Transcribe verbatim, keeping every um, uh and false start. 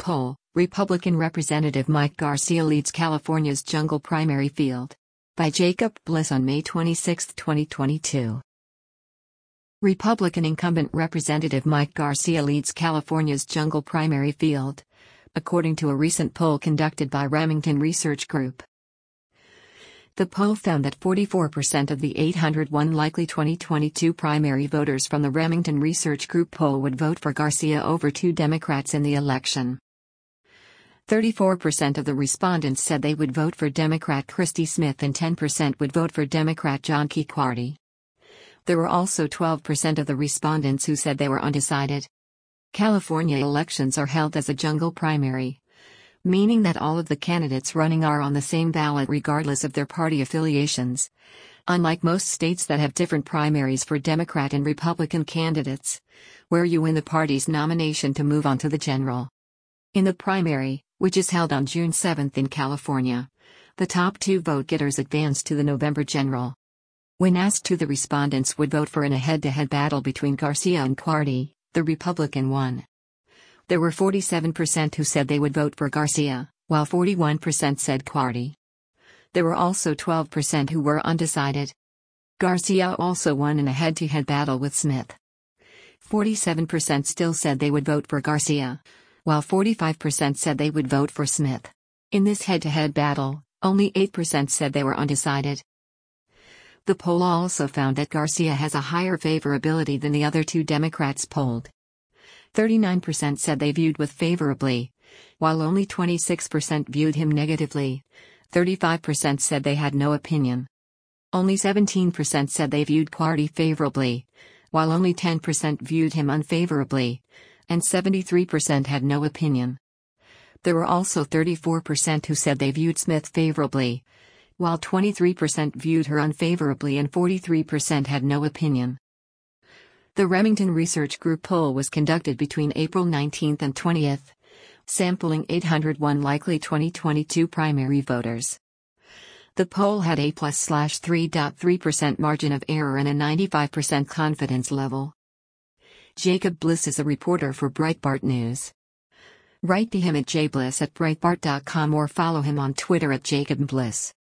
Poll, Republican Representative Mike Garcia leads California's jungle primary field. By Jacob Bliss on May twenty-sixth, twenty twenty-two. Republican incumbent Representative Mike Garcia leads California's jungle primary field, according to a recent poll conducted by Remington Research Group. The poll found that forty-four percent of the eight hundred one likely twenty twenty-two primary voters from the Remington Research Group poll would vote for Garcia over two Democrats in the election. thirty-four percent of the respondents said they would vote for Democrat Christy Smith and ten percent would vote for Democrat John Key Quarty. There were also twelve percent of the respondents who said they were undecided. California elections are held as a jungle primary, meaning that all of the candidates running are on the same ballot regardless of their party affiliations. Unlike most states that have different primaries for Democrat and Republican candidates, where you win the party's nomination to move on to the general. In the primary, which is held on June seventh in California, the top two vote-getters advance to the November general. When asked who the respondents would vote for in a head-to-head battle between Garcia and Quarty, the Republican won. There were forty-seven percent who said they would vote for Garcia, while forty-one percent said Quarty. There were also twelve percent who were undecided. Garcia also won in a head-to-head battle with Smith. forty-seven percent still said they would vote for Garcia, while forty-five percent said they would vote for Smith. In this head-to-head battle, only eight percent said they were undecided. The poll also found that Garcia has a higher favorability than the other two Democrats polled. thirty-nine percent said they viewed with favorably, while only twenty-six percent viewed him negatively. thirty-five percent said they had no opinion. Only seventeen percent said they viewed Quarty favorably, while only ten percent viewed him unfavorably, and seventy-three percent had no opinion. There were also thirty-four percent who said they viewed Smith favorably, while twenty-three percent viewed her unfavorably and forty-three percent had no opinion. The Remington Research Group poll was conducted between April nineteenth and twentieth, sampling eight hundred one likely twenty twenty-two primary voters. The poll had a plus slash three point three percent margin of error and a ninety-five percent confidence level. Jacob Bliss is a reporter for Breitbart News. Write to him at jbliss at breitbart dot com or follow him on Twitter at Jacob Bliss.